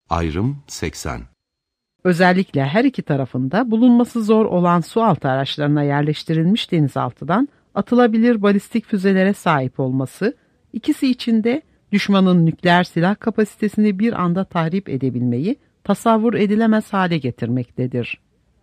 Ayrım 80. Özellikle her iki tarafında bulunması zor olan sualtı araçlarına yerleştirilmiş denizaltıdan atılabilir balistik füzelere sahip olması, ikisi için de düşmanın nükleer silah kapasitesini bir anda tahrip edebilmeyi tasavvur edilemez hale getirmektedir.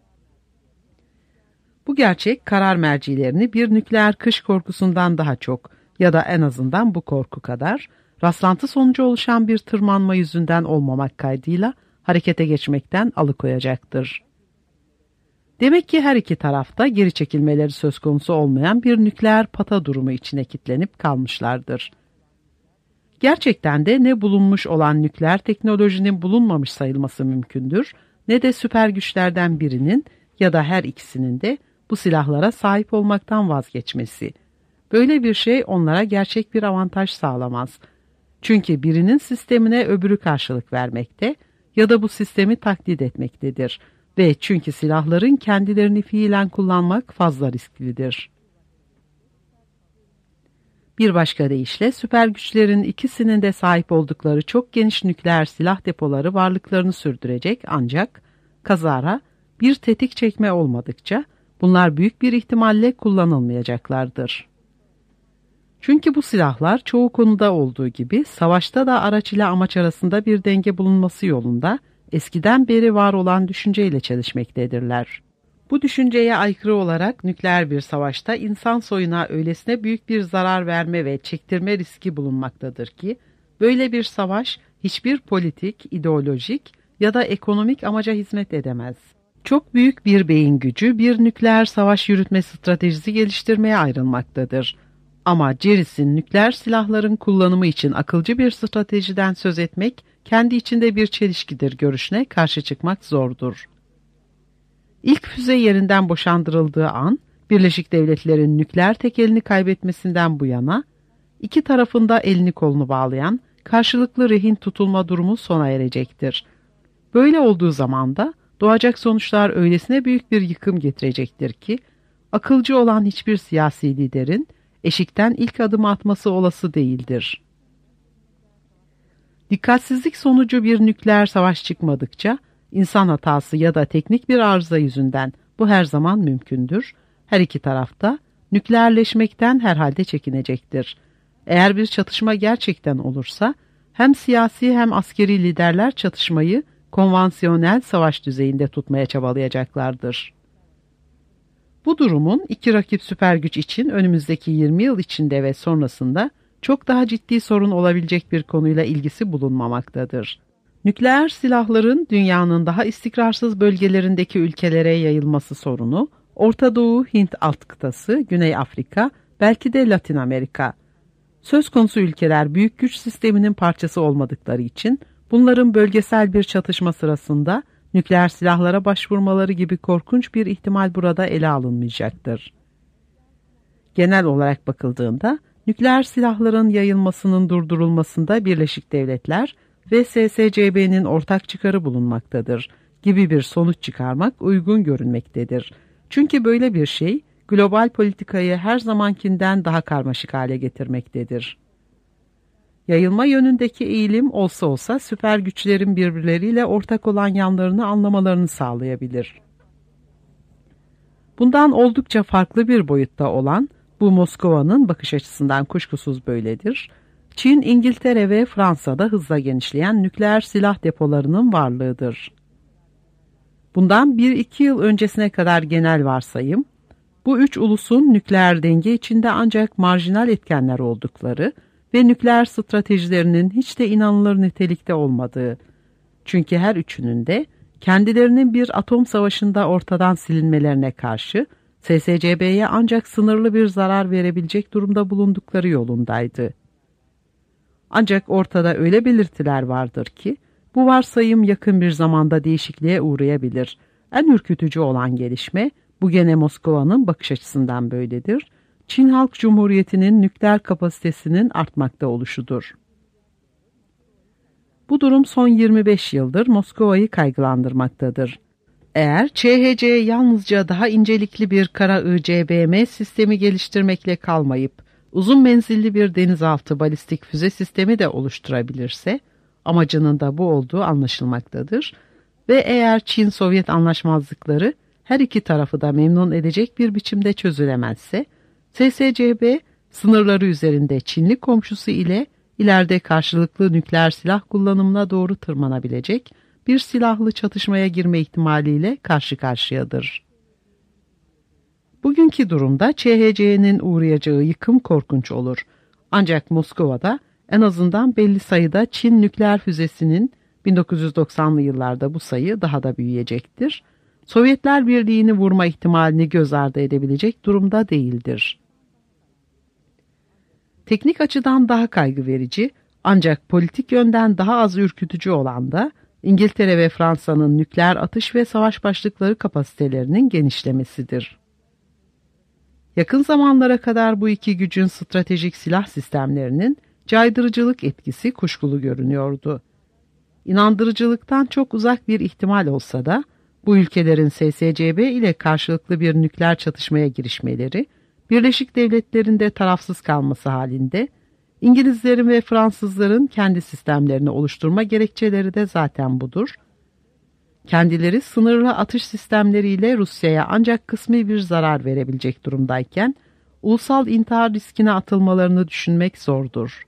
Bu gerçek karar mercilerini bir nükleer kış korkusundan daha çok ya da en azından bu korku kadar rastlantı sonucu oluşan bir tırmanma yüzünden olmamak kaydıyla harekete geçmekten alıkoyacaktır. Demek ki her iki tarafta geri çekilmeleri söz konusu olmayan bir nükleer pata durumu içine kilitlenip kalmışlardır. Gerçekten de ne bulunmuş olan nükleer teknolojinin bulunmamış sayılması mümkündür, ne de süper güçlerden birinin ya da her ikisinin de bu silahlara sahip olmaktan vazgeçmesi. Böyle bir şey onlara gerçek bir avantaj sağlamaz. Çünkü birinin sistemine öbürü karşılık vermekte ya da bu sistemi taklit etmektedir ve çünkü silahların kendilerini fiilen kullanmak fazla risklidir. Bir başka deyişle süper güçlerin ikisinin de sahip oldukları çok geniş nükleer silah depoları varlıklarını sürdürecek ancak kazara bir tetik çekme olmadıkça bunlar büyük bir ihtimalle kullanılmayacaklardır. Çünkü bu silahlar çoğu konuda olduğu gibi savaşta da araç ile amaç arasında bir denge bulunması yolunda eskiden beri var olan düşünceyle çalışmaktadirler. Bu düşünceye aykırı olarak nükleer bir savaşta insan soyuna öylesine büyük bir zarar verme ve çektirme riski bulunmaktadır ki, böyle bir savaş hiçbir politik, ideolojik ya da ekonomik amaca hizmet edemez. Çok büyük bir beyin gücü bir nükleer savaş yürütme stratejisi geliştirmeye ayrılmaktadır. Ama Ceris'in nükleer silahların kullanımı için akılcı bir stratejiden söz etmek, kendi içinde bir çelişkidir görüşüne karşı çıkmak zordur. İlk füze yerinden boşandırıldığı an, Birleşik Devletler'in nükleer tekelini kaybetmesinden bu yana, iki tarafında elini kolunu bağlayan karşılıklı rehin tutulma durumu sona erecektir. Böyle olduğu zaman da doğacak sonuçlar öylesine büyük bir yıkım getirecektir ki, akılcı olan hiçbir siyasi liderin eşikten ilk adımı atması olası değildir. Dikkatsizlik sonucu bir nükleer savaş çıkmadıkça, insan hatası ya da teknik bir arıza yüzünden bu her zaman mümkündür. Her iki tarafta nükleerleşmekten herhalde çekinecektir. Eğer bir çatışma gerçekten olursa, hem siyasi hem askeri liderler çatışmayı konvansiyonel savaş düzeyinde tutmaya çabalayacaklardır. Bu durumun iki rakip süper güç için önümüzdeki 20 yıl içinde ve sonrasında çok daha ciddi sorun olabilecek bir konuyla ilgisi bulunmamaktadır. Nükleer silahların dünyanın daha istikrarsız bölgelerindeki ülkelere yayılması sorunu, Orta Doğu, Hint alt kıtası, Güney Afrika, belki de Latin Amerika. Söz konusu ülkeler büyük güç sisteminin parçası olmadıkları için bunların bölgesel bir çatışma sırasında nükleer silahlara başvurmaları gibi korkunç bir ihtimal burada ele alınmayacaktır. Genel olarak bakıldığında nükleer silahların yayılmasının durdurulmasında Birleşik Devletler ve SSCB'nin ortak çıkarı bulunmaktadır gibi bir sonuç çıkarmak uygun görünmektedir. Çünkü böyle bir şey global politikayı her zamankinden daha karmaşık hale getirmektedir. Yayılma yönündeki eğilim olsa olsa süper güçlerin birbirleriyle ortak olan yanlarını anlamalarını sağlayabilir. Bundan oldukça farklı bir boyutta olan bu Moskova'nın bakış açısından kuşkusuz böyledir. Çin, İngiltere ve Fransa'da hızla genişleyen nükleer silah depolarının varlığıdır. Bundan 1-2 yıl öncesine kadar genel varsayım, bu üç ulusun nükleer denge içinde ancak marjinal etkenler oldukları ve nükleer stratejilerinin hiç de inanılır nitelikte olmadığı. Çünkü her üçünün de kendilerinin bir atom savaşında ortadan silinmelerine karşı SSCB'ye ancak sınırlı bir zarar verebilecek durumda bulundukları yolundaydı. Ancak ortada öyle belirtiler vardır ki bu varsayım yakın bir zamanda değişikliğe uğrayabilir. En ürkütücü olan gelişme bu gene Moskova'nın bakış açısından böyledir. Çin Halk Cumhuriyeti'nin nükleer kapasitesinin artmakta oluşudur. Bu durum son 25 yıldır Moskova'yı kaygılandırmaktadır. Eğer ÇHC yalnızca daha incelikli bir kara ICBM sistemi geliştirmekle kalmayıp uzun menzilli bir denizaltı balistik füze sistemi de oluşturabilirse, Amacının da bu olduğu anlaşılmaktadır. Ve eğer Çin-Sovyet anlaşmazlıkları her iki tarafı da memnun edecek bir biçimde çözülemezse, SSCB sınırları üzerinde Çinli komşusu ile ileride karşılıklı nükleer silah kullanımına doğru tırmanabilecek bir silahlı çatışmaya girme ihtimaliyle karşı karşıyadır. Bugünkü durumda ÇHC'nin uğrayacağı yıkım korkunç olur. Ancak Moskova'da en azından belli sayıda Çin nükleer füzesinin 1990'lı yıllarda bu sayı daha da büyüyecektir. Sovyetler Birliği'ni vurma ihtimalini göz ardı edebilecek durumda değildir. Teknik açıdan daha kaygı verici ancak politik yönden daha az ürkütücü olan da İngiltere ve Fransa'nın nükleer atış ve savaş başlıkları kapasitelerinin genişlemesidir. Yakın zamanlara kadar bu iki gücün stratejik silah sistemlerinin caydırıcılık etkisi kuşkulu görünüyordu. İnandırıcılıktan çok uzak bir ihtimal olsa da bu ülkelerin SSCB ile karşılıklı bir nükleer çatışmaya girişmeleri, Birleşik Devletler'in de tarafsız kalması halinde İngilizlerin ve Fransızların kendi sistemlerini oluşturma gerekçeleri de zaten budur. Kendileri sınırlı atış sistemleriyle Rusya'ya ancak kısmi bir zarar verebilecek durumdayken, ulusal intihar riskine atılmalarını düşünmek zordur.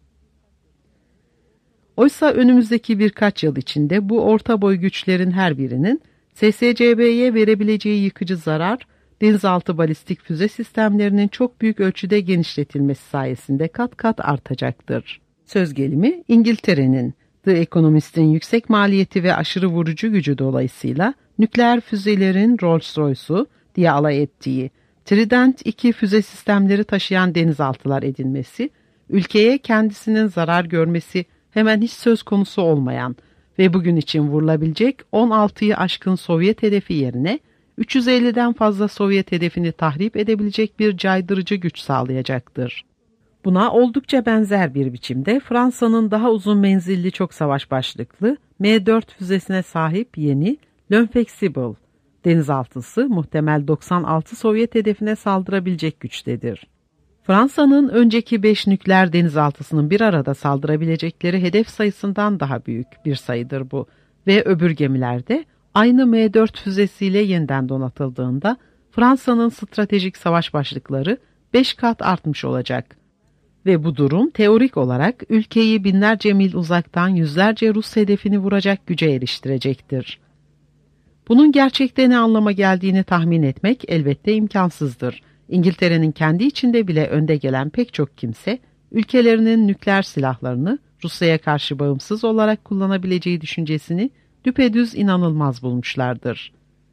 Oysa önümüzdeki birkaç yıl içinde bu orta boy güçlerin her birinin SSCB'ye verebileceği yıkıcı zarar, denizaltı balistik füze sistemlerinin çok büyük ölçüde genişletilmesi sayesinde kat kat artacaktır. Söz gelimi İngiltere'nin, The Economist'in yüksek maliyeti ve aşırı vurucu gücü dolayısıyla nükleer füzelerin Rolls-Royce'u diye alay ettiği Trident 2 füze sistemleri taşıyan denizaltılar edinmesi, ülkeye kendisinin zarar görmesi hemen hiç söz konusu olmayan ve bugün için vurulabilecek 16'yı aşkın Sovyet hedefi yerine 350'den fazla Sovyet hedefini tahrip edebilecek bir caydırıcı güç sağlayacaktır. Buna oldukça benzer bir biçimde Fransa'nın daha uzun menzilli çok savaş başlıklı M4 füzesine sahip yeni L'Inflexible denizaltısı muhtemel 96 Sovyet hedefine saldırabilecek güçtedir. Fransa'nın önceki 5 nükleer denizaltısının bir arada saldırabilecekleri hedef sayısından daha büyük bir sayıdır bu ve öbür gemilerde aynı M4 füzesiyle yeniden donatıldığında Fransa'nın stratejik savaş başlıkları 5 kat artmış olacak. Ve bu durum teorik olarak ülkeyi binlerce mil uzaktan yüzlerce Rus hedefini vuracak güce eriştirecektir. Bunun gerçekte ne anlama geldiğini tahmin etmek elbette imkansızdır. İngiltere'nin kendi içinde bile önde gelen pek çok kimse, ülkelerinin nükleer silahlarını Rusya'ya karşı bağımsız olarak kullanabileceği düşüncesini düpedüz inanılmaz bulmuşlardır.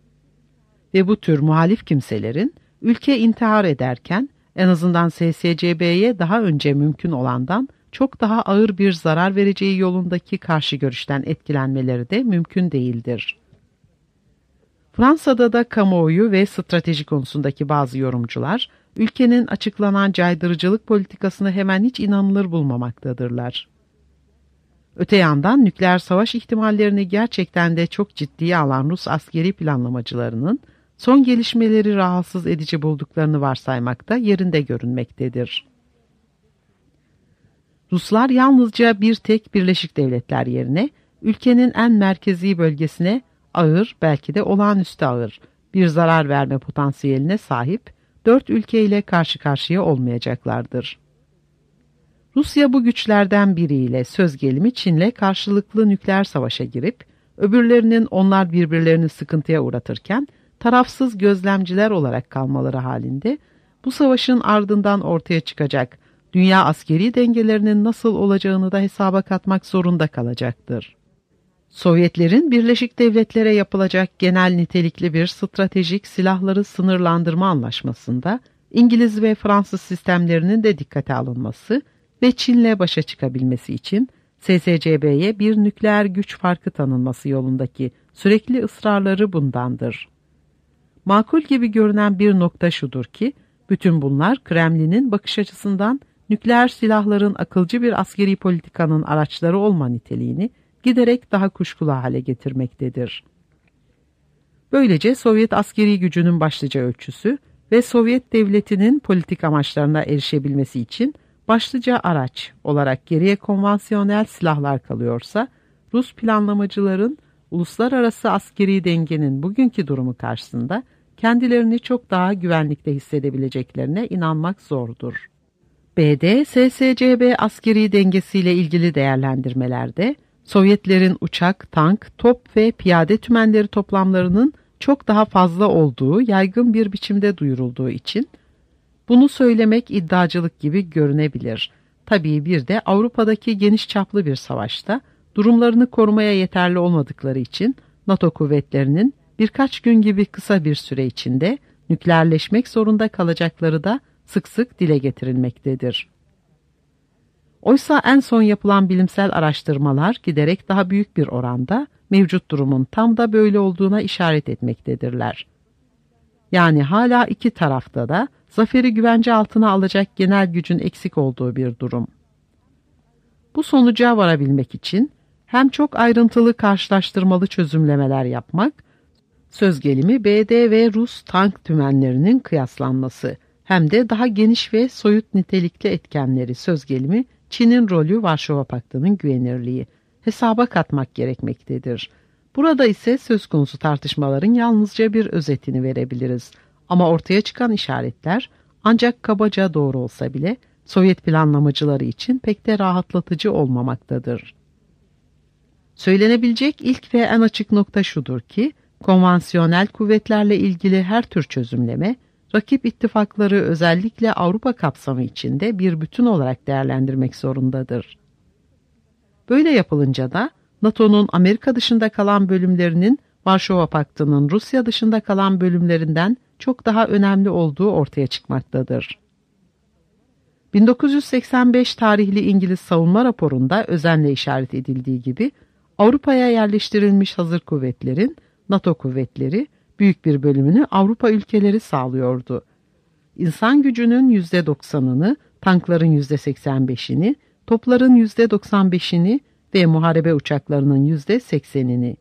Ve bu tür muhalif kimselerin ülke intihar ederken en azından SSCB'ye daha önce mümkün olandan çok daha ağır bir zarar vereceği yolundaki karşı görüşten etkilenmeleri de mümkün değildir. Fransa'da da kamuoyu ve strateji konusundaki bazı yorumcular, ülkenin açıklanan caydırıcılık politikasını hemen hiç inanılır bulmamaktadırlar. Öte yandan nükleer savaş ihtimallerini gerçekten de çok ciddiye alan Rus askeri planlamacılarının son gelişmeleri rahatsız edici bulduklarını varsaymakta yerinde görünmektedir. Ruslar yalnızca bir tek Birleşik Devletler yerine ülkenin en merkezi bölgesine ağır, belki de olağanüstü ağır bir zarar verme potansiyeline sahip 4 ülkeyle karşı karşıya olmayacaklardır. Rusya bu güçlerden biriyle söz gelimi Çin'le karşılıklı nükleer savaşa girip, öbürlerinin onlar birbirlerini sıkıntıya uğratırken tarafsız gözlemciler olarak kalmaları halinde bu savaşın ardından ortaya çıkacak dünya askeri dengelerinin nasıl olacağını da hesaba katmak zorunda kalacaktır. Sovyetlerin Birleşik Devletlere yapılacak genel nitelikli bir stratejik silahları sınırlandırma anlaşmasında İngiliz ve Fransız sistemlerinin de dikkate alınması ve Çin'le başa çıkabilmesi için SSCB'ye bir nükleer güç farkı tanınması yolundaki sürekli ısrarları bundandır. Makul gibi görünen bir nokta şudur ki, bütün bunlar Kremlin'in bakış açısından nükleer silahların akılcı bir askeri politikanın araçları olma niteliğini giderek daha kuşkulu hale getirmektedir. Böylece Sovyet askeri gücünün başlıca ölçüsü ve Sovyet devletinin politik amaçlarına erişebilmesi için Başlıca araç olarak geriye konvansiyonel silahlar kalıyorsa, Rus planlamacıların uluslararası askeri dengenin bugünkü durumu karşısında kendilerini çok daha güvenlikte hissedebileceklerine inanmak zordur. BD, SSCB askeri dengesiyle ilgili değerlendirmelerde Sovyetlerin uçak, tank, top ve piyade tümenleri toplamlarının çok daha fazla olduğu yaygın bir biçimde duyurulduğu için bunu söylemek iddiacılık gibi görünebilir. Tabii bir de Avrupa'daki geniş çaplı bir savaşta durumlarını korumaya yeterli olmadıkları için NATO kuvvetlerinin birkaç gün gibi kısa bir süre içinde nükleerleşmek zorunda kalacakları da sık sık dile getirilmektedir. Oysa en son yapılan bilimsel araştırmalar giderek daha büyük bir oranda mevcut durumun tam da böyle olduğuna işaret etmektedirler. Yani hala iki tarafta da zaferi güvence altına alacak genel gücün eksik olduğu bir durum. Bu sonuca varabilmek için hem çok ayrıntılı karşılaştırmalı çözümlemeler yapmak, söz gelimi BD ve Rus tank tümenlerinin kıyaslanması, hem de daha geniş ve soyut nitelikli etkenleri, söz gelimi Çin'in rolü, Varşova Paktı'nın güvenirliği hesaba katmak gerekmektedir. Burada ise söz konusu tartışmaların yalnızca bir özetini verebiliriz. Ama ortaya çıkan işaretler ancak kabaca doğru olsa bile Sovyet planlamacıları için pek de rahatlatıcı olmamaktadır. Söylenebilecek ilk ve en açık nokta şudur ki, konvansiyonel kuvvetlerle ilgili her tür çözümleme, rakip ittifakları özellikle Avrupa kapsamı içinde bir bütün olarak değerlendirmek zorundadır. Böyle yapılınca da NATO'nun Amerika dışında kalan bölümlerinin Varşova Paktı'nın Rusya dışında kalan bölümlerinden çok daha önemli olduğu ortaya çıkmaktadır. 1985 tarihli İngiliz savunma raporunda özenle işaret edildiği gibi Avrupa'ya yerleştirilmiş hazır kuvvetlerin NATO kuvvetleri büyük bir bölümünü Avrupa ülkeleri sağlıyordu. İnsan gücünün %90'ını, tankların %85'ini, topların %95'ini ve muharebe uçaklarının %80'ini.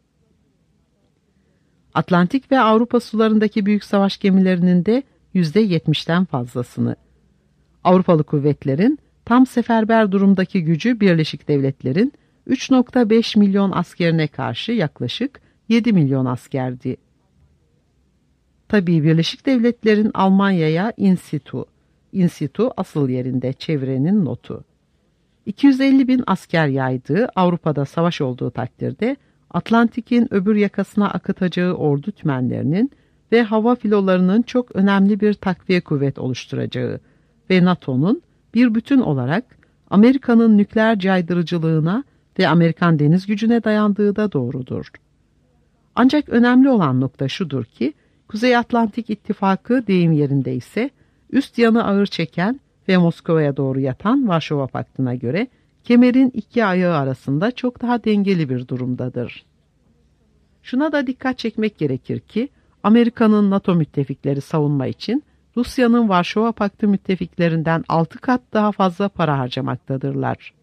Atlantik ve Avrupa sularındaki büyük savaş gemilerinin de %70'ten fazlasını. Avrupalı kuvvetlerin tam seferber durumdaki gücü Birleşik Devletler'in 3,5 milyon askerine karşı yaklaşık 7 milyon askerdi. Tabii Birleşik Devletler'in Almanya'ya in situ asıl yerinde çevrenin notu. 250 bin asker yaydığı, Avrupa'da savaş olduğu takdirde Atlantik'in öbür yakasına akıtacağı ordu tümenlerinin ve hava filolarının çok önemli bir takviye kuvvet oluşturacağı ve NATO'nun bir bütün olarak Amerika'nın nükleer caydırıcılığına ve Amerikan deniz gücüne dayandığı da doğrudur. Ancak önemli olan nokta şudur ki, Kuzey Atlantik İttifakı deyim yerinde ise üst yanı ağır çeken ve Moskova'ya doğru yatan Varşova Paktı'na göre kemerin iki ayağı arasında çok daha dengeli bir durumdadır. Şuna da dikkat çekmek gerekir ki, Amerika'nın NATO müttefikleri savunma için Rusya'nın Varşova Paktı müttefiklerinden 6 kat daha fazla para harcamaktadırlar.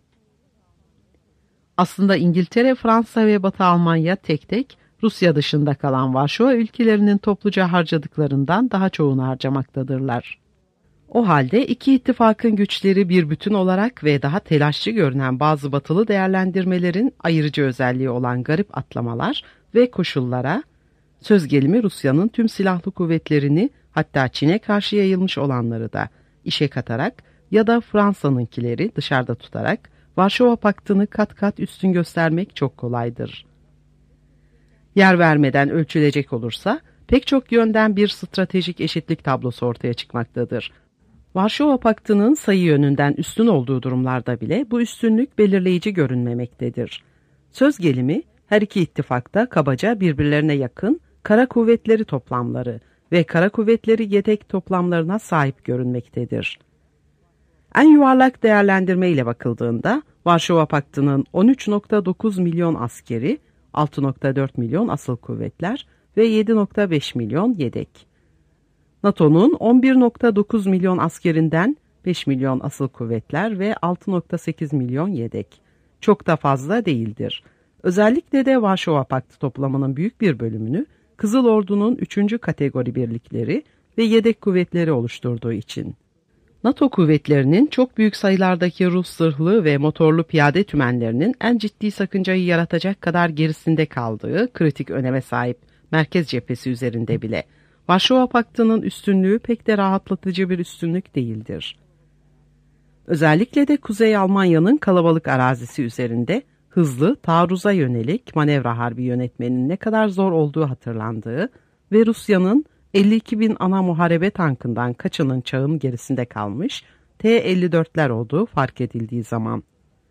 Aslında İngiltere, Fransa ve Batı Almanya tek tek Rusya dışında kalan Varşova ülkelerinin topluca harcadıklarından daha çoğunu harcamaktadırlar. O halde iki ittifakın güçleri bir bütün olarak ve daha telaşlı görünen bazı batılı değerlendirmelerin ayırıcı özelliği olan garip atlamalar ve koşullara, söz gelimi Rusya'nın tüm silahlı kuvvetlerini, hatta Çin'e karşı yayılmış olanları da işe katarak ya da Fransa'nınkileri dışarıda tutarak Varşova Paktı'nı kat kat üstün göstermek çok kolaydır. Yer vermeden ölçülecek olursa pek çok yönden bir stratejik eşitlik tablosu ortaya çıkmaktadır. Varşova Paktı'nın sayı yönünden üstün olduğu durumlarda bile bu üstünlük belirleyici görünmemektedir. Söz gelimi her iki ittifakta kabaca birbirlerine yakın kara kuvvetleri toplamları ve kara kuvvetleri yedek toplamlarına sahip görünmektedir. En yuvarlak değerlendirme ile bakıldığında Varşova Paktı'nın 13,9 milyon askeri, 6,4 milyon asıl kuvvetler ve 7,5 milyon yedek. NATO'nun 11,9 milyon askerinden 5 milyon asıl kuvvetler ve 6,8 milyon yedek. Çok da fazla değildir. Özellikle de Varşova Paktı toplamının büyük bir bölümünü Kızıl Ordu'nun 3. kategori birlikleri ve yedek kuvvetleri oluşturduğu için. NATO kuvvetlerinin çok büyük sayılardaki Rus zırhlı ve motorlu piyade tümenlerinin en ciddi sakıncayı yaratacak kadar gerisinde kaldığı kritik öneme sahip merkez cephesi üzerinde bile Varşova Paktı'nın üstünlüğü pek de rahatlatıcı bir üstünlük değildir. Özellikle de Kuzey Almanya'nın kalabalık arazisi üzerinde hızlı, taarruza yönelik manevra harbi yönetmenin ne kadar zor olduğu hatırlandığı ve Rusya'nın 52.000 ana muharebe tankından kaçının çağın gerisinde kalmış T-54'ler olduğu fark edildiği zaman.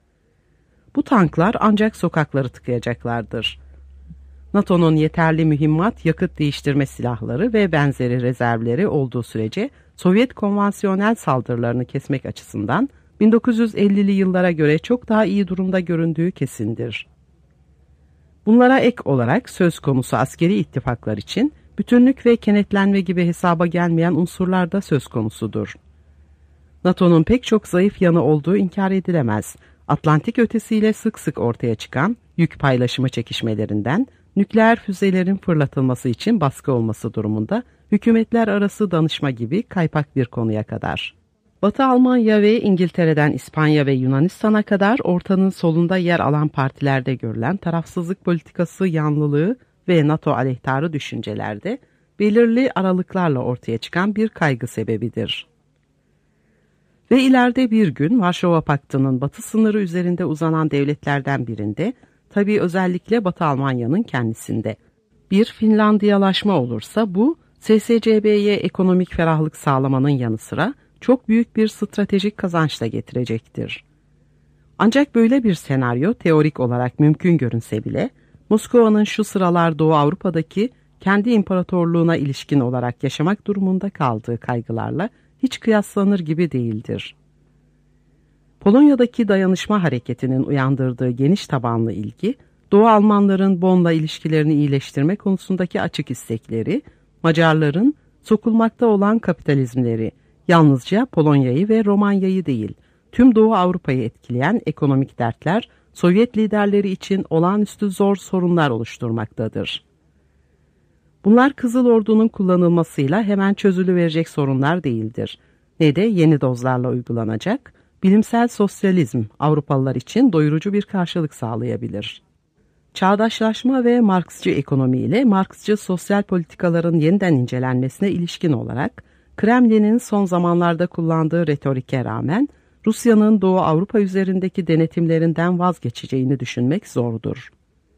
Bu tanklar ancak sokakları tıkayacaklardır. NATO'nun yeterli mühimmat, yakıt değiştirme silahları ve benzeri rezervleri olduğu sürece Sovyet konvansiyonel saldırılarını kesmek açısından 1950'li yıllara göre çok daha iyi durumda göründüğü kesindir. Bunlara ek olarak söz konusu askeri ittifaklar için bütünlük ve kenetlenme gibi hesaba gelmeyen unsurlar da söz konusudur. NATO'nun pek çok zayıf yanı olduğu inkar edilemez. Atlantik ötesiyle sık sık ortaya çıkan yük paylaşımı çekişmelerinden nükleer füzelerin fırlatılması için baskı olması durumunda hükümetler arası danışma gibi kaypak bir konuya kadar. Batı Almanya ve İngiltere'den İspanya ve Yunanistan'a kadar ortanın solunda yer alan partilerde görülen tarafsızlık politikası yanlılığı ve NATO aleyhtarı düşüncelerde belirli aralıklarla ortaya çıkan bir kaygı sebebidir. Ve ileride bir gün Varşova Paktı'nın batı sınırı üzerinde uzanan devletlerden birinde, tabii özellikle Batı Almanya'nın kendisinde bir Finlandiyalaşma olursa bu SSCB'ye ekonomik ferahlık sağlamanın yanı sıra çok büyük bir stratejik kazanç da getirecektir. Ancak böyle bir senaryo teorik olarak mümkün görünse bile Moskova'nın şu sıralar Doğu Avrupa'daki kendi imparatorluğuna ilişkin olarak yaşamak durumunda kaldığı kaygılarla hiç kıyaslanır gibi değildir. Polonya'daki dayanışma hareketinin uyandırdığı geniş tabanlı ilgi, Doğu Almanların Bonn'la ilişkilerini iyileştirme konusundaki açık istekleri, Macarların sokulmakta olan kapitalizmleri, yalnızca Polonya'yı ve Romanya'yı değil, tüm Doğu Avrupa'yı etkileyen ekonomik dertler, Sovyet liderleri için olağanüstü zor sorunlar oluşturmaktadır. Bunlar Kızıl Ordu'nun kullanılmasıyla hemen çözülüverecek sorunlar değildir. Ne de yeni dozlarla uygulanacak, bilimsel sosyalizm Avrupalılar için doyurucu bir karşılık sağlayabilir. Çağdaşlaşma ve Marksçı ekonomi ile Marksçı sosyal politikaların yeniden incelenmesine ilişkin olarak, Kremlin'in son zamanlarda kullandığı retorike rağmen, Rusya'nın Doğu Avrupa üzerindeki denetimlerinden vazgeçeceğini düşünmek zordur.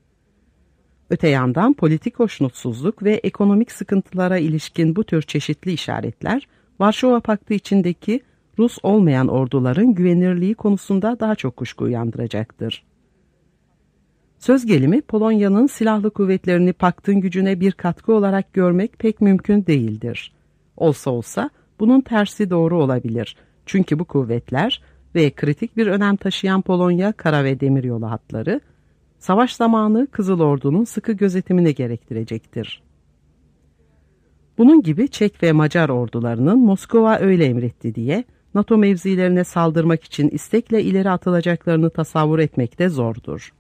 Öte yandan politik hoşnutsuzluk ve ekonomik sıkıntılara ilişkin bu tür çeşitli işaretler, Varşova Paktı içindeki Rus olmayan orduların güvenirliği konusunda daha çok kuşku uyandıracaktır. Söz gelimi Polonya'nın silahlı kuvvetlerini paktın gücüne bir katkı olarak görmek pek mümkün değildir. Olsa olsa bunun tersi doğru olabilir. Çünkü bu kuvvetler ve kritik bir önem taşıyan Polonya kara ve demiryolu hatları, savaş zamanı Kızıl Ordu'nun sıkı gözetimini gerektirecektir. Bunun gibi Çek ve Macar ordularının Moskova öyle emretti diye NATO mevzilerine saldırmak için istekle ileri atılacaklarını tasavvur etmek de zordur.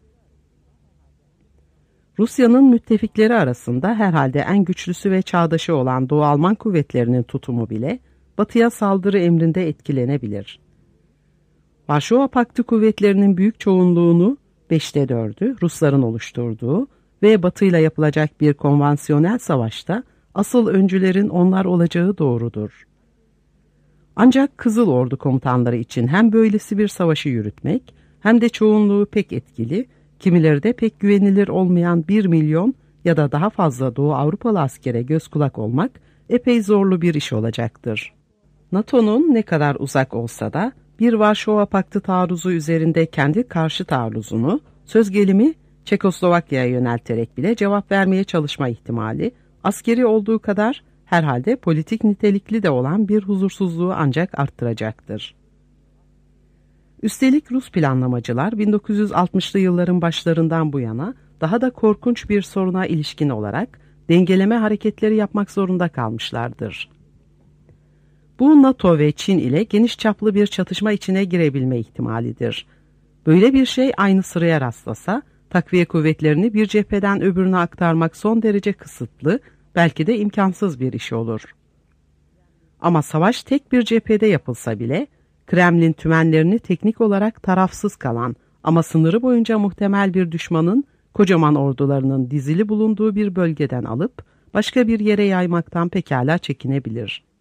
Rusya'nın müttefikleri arasında herhalde en güçlüsü ve çağdaşı olan Doğu Alman kuvvetlerinin tutumu bile Batı'ya saldırı emrinde etkilenebilir. Varşova Paktı kuvvetlerinin büyük çoğunluğunu 5'te 4'ü Rusların oluşturduğu ve Batı'yla yapılacak bir konvansiyonel savaşta asıl öncülerin onlar olacağı doğrudur. Ancak Kızıl Ordu komutanları için hem böylesi bir savaşı yürütmek hem de çoğunluğu pek etkili, kimileri de pek güvenilir olmayan 1 milyon ya da daha fazla Doğu Avrupalı askere göz kulak olmak epey zorlu bir iş olacaktır. NATO'nun ne kadar uzak olsa da bir Varşova Paktı taarruzu üzerinde kendi karşı taarruzunu söz gelimi Çekoslovakya'ya yönelterek bile cevap vermeye çalışma ihtimali askeri olduğu kadar herhalde politik nitelikli de olan bir huzursuzluğu ancak arttıracaktır. Üstelik Rus planlamacılar 1960'lı yılların başlarından bu yana daha da korkunç bir soruna ilişkin olarak dengeleme hareketleri yapmak zorunda kalmışlardır. Bu NATO ve Çin ile geniş çaplı bir çatışma içine girebilme ihtimalidir. Böyle bir şey aynı sıraya rastlasa, takviye kuvvetlerini bir cepheden öbürüne aktarmak son derece kısıtlı, belki de imkansız bir iş olur. Ama savaş tek bir cephede yapılsa bile Kremlin tümenlerini teknik olarak tarafsız kalan ama sınırı boyunca muhtemel bir düşmanın kocaman ordularının dizili bulunduğu bir bölgeden alıp başka bir yere yaymaktan pekala çekinebilir.